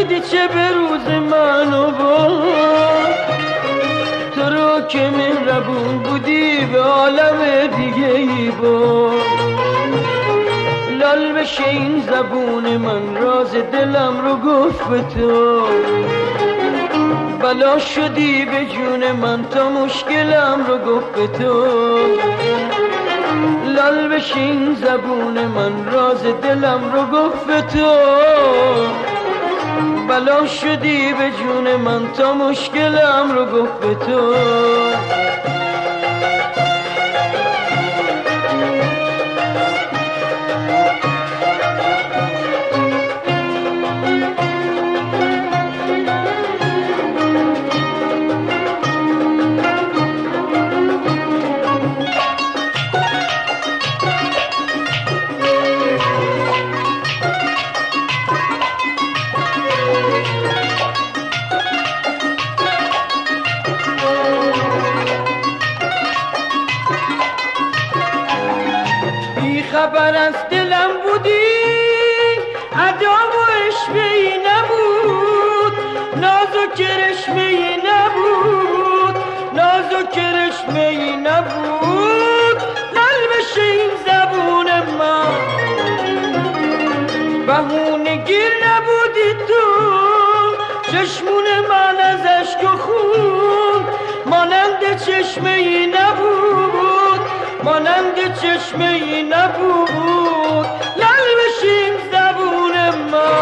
دیدی چه به روز منو برد، تو رو که مهربون بودی به عالم دیگه ای برد. لال بشه این زبون من راز دلم رو گفت به تو، بلا شدی به جون من تا مشکلم رو گفت به تو. لال بشه این زبون من راز دلم رو گفت به تو، بلا شدی به جون من تا مشکلم رو گفت به تو. خبر از دلم بودی، ادا و عشقی نبود، ناز و کرشمه‌ای نبود، ناز و کرشمه‌ای نبود. لال بشه این زبون من بهونه گیر نبودی تو، چشمون من از اشک و خون مانند چشمه‌ای نبود، مانند چشمه‌ای نبود. لال بشیم زبون ما،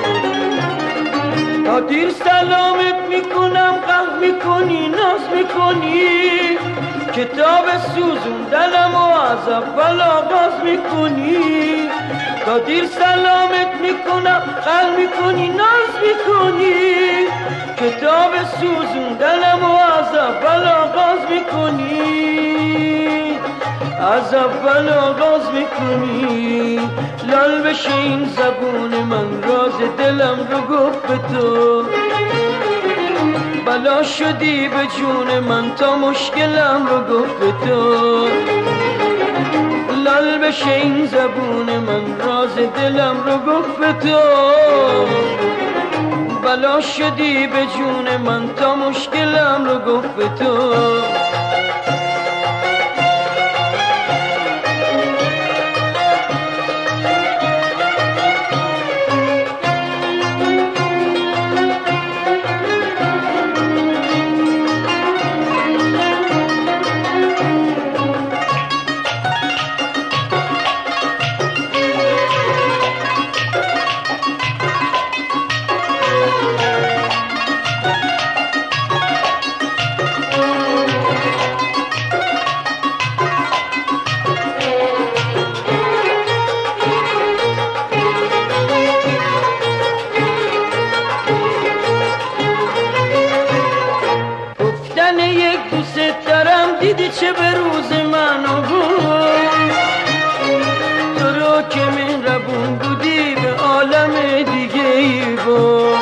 تا دیر سلامت میکنم، غم میکنی، ناز میکنی، کتاب سوزوندنم و از اول آغاز میکنی. تا دیر سلامت میکنم، غم میکنی، ناز میکنی، کتاب سوزوندنم و از اول آغاز میکنی، از اول آغاز میکنی. لال بشه این زبون من راز دلم رو گفت به تو، بلا شدی به جون من تا مشکلم رو گفت به تو. لال بشه این زبون من راز دلم رو گفت به تو، بلا شدی به جون من تا مشکلم رو گفت به تو. دیدی چه به روز منو بود، تو رو که مهربون بودی به عالم دیگه ای بود.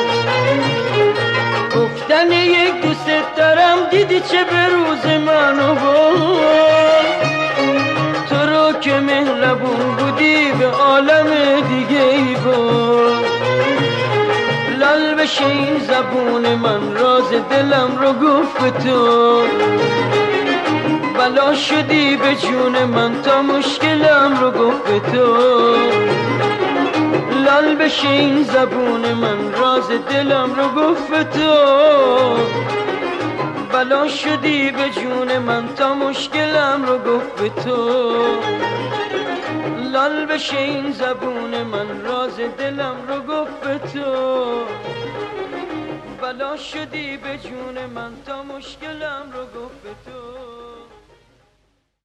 گفتن یک دوست دارم دیدی چه به روز منو بود، تو رو که مهربون بودی به عالم دیگه ای بود. لال بشه این زبون من راز دلم رو گفت به تو، بلا شدی به جون من تا مشکلم رو گفت به تو. لال بشه این زبون من راز دلم رو گفت به تو، بلا شدی به جون من تا مشکلم رو گفت به تو. لال بشه این زبون من راز دلم رو گفت به تو، بلا شدی به جون من تا مشکلم رو گفت به تو.